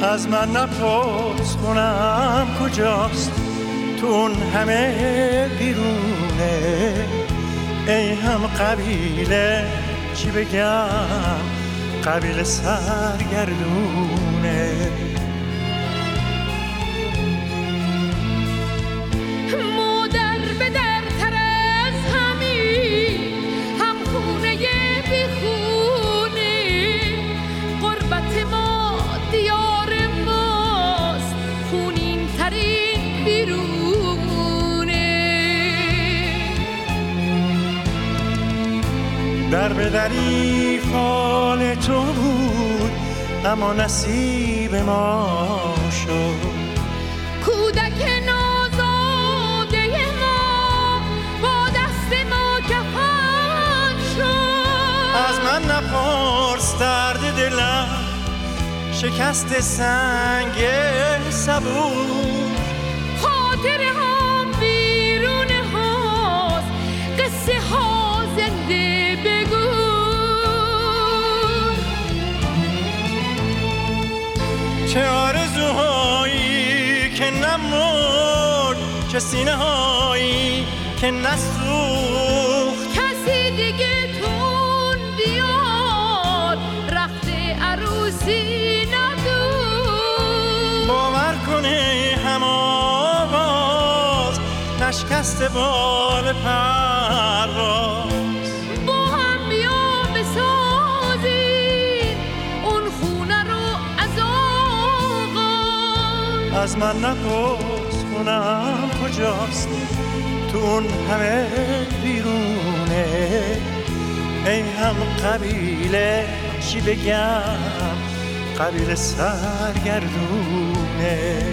از من نپرس کنم کجاست، تو اون همه بیرونه. ای هم قبیله چی بگم، قبیله سرگردونه. مادر به در تر از همین، هم خونه بی خونه. غربت ما دیار ماست، خونین ترین بیرونه. در به دری فال تو بود، اما نصیب ما شد. کودک نازاده ما با دست ما کفن شد. از من نپرس درد دلم، شکست سنگ صبور. خاطر هم بیرون هاست، قصه ها زنده بگو. چه آرزوهایی که نمرد، چه سینه هایی که نسوخت. کسی دیگه تون بیاد، رخت عروسی ندود. باور کنه هم آواز، نشکست بال پرواز. با هم بیا بسازیم اون خونه رو از آغاز. از من نپرس کنم کجاست، تو اون همه بیرونه. ای هم قبیله چی بگم، قبیله سرگردونه.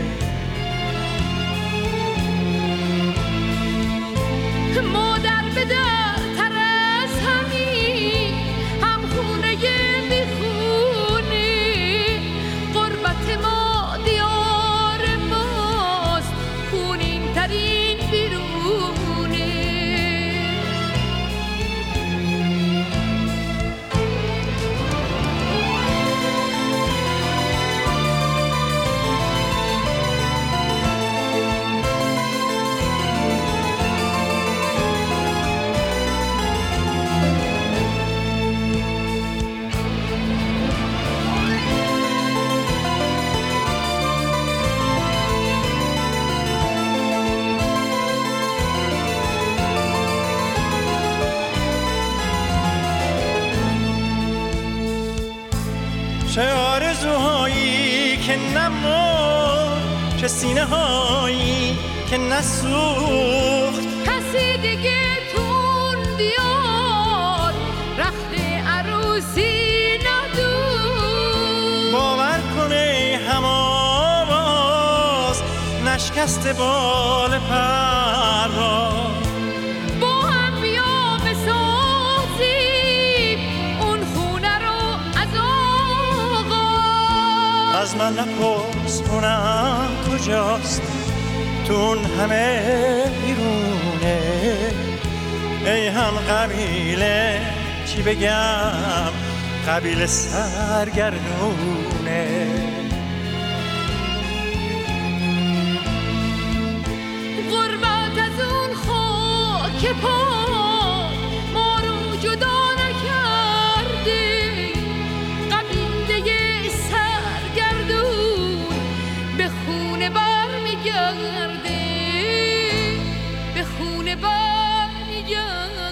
مادر به در تر از همین، هم خونه بی خونه. غربت ما دیار ماست، خونین ترین بیرونه. چه آرزوهایی که نمرد، چه سینه هایی که نسوخت. کسی دیگه تون بیاد، رخت عروسی ندود. باور کنه هم آواز، نشکست بال پرواز. با هم بیا بسازیم اون خونه رو از آغاز. از من نپرس کنم کجاست، تو اون همه بیرونه. ای هم قبیله چی بگم، قبیله سرگردونه. غربت از اون خاک پاک ما رو جدا نکرده. قبیله سرگردون به خونه برمیگرده، به خونه برمیگرده.